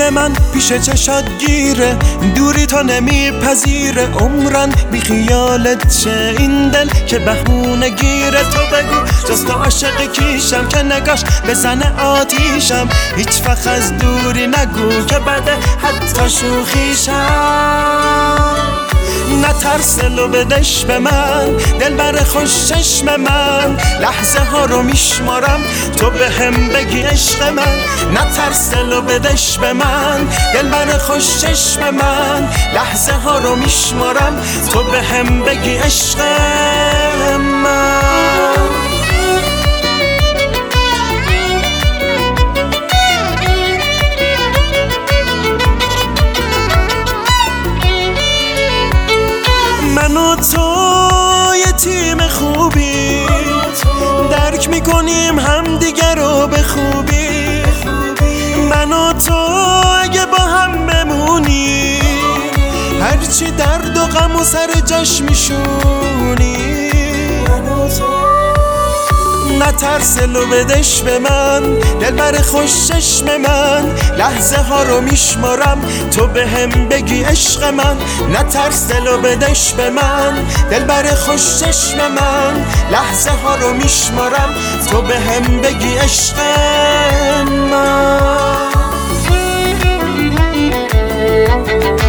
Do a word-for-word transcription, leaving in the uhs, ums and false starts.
دل من پیش چشات گیره، دوری تو نمیپذیره، عمرن بی خیالت چه این دل که بهونه گیره. تو بگو جز تو عاشق کیشم که نگاش بزنه آتیشم، هیچ وقت از دوری نگو که بده حتی شوخیشم. نترس دلو بدش به من، دل بر خوش چشم من، لحظه ها رو میشمارم تو به هم بگی عشق من. نترس دلو بدش به من، دل بر خوش چشم من، لحظه ها رو میشمارم تو به هم بگی عشق من. من و تو یه تیم خوبی، درک میکنیم هم دیگر رو به خوبی. من و تو اگه با هم بمونی، هرچی درد و غم و سر جاش میشونی. نترس دلو بدش به من، دل بر خوش چشم من، لحظه ها رو میشمارم تو به هم بگی عشق من. نترس دلو بدش به من، دل بر خوش چشم من، لحظه ها رو میشمارم تو به هم بگی عشق من.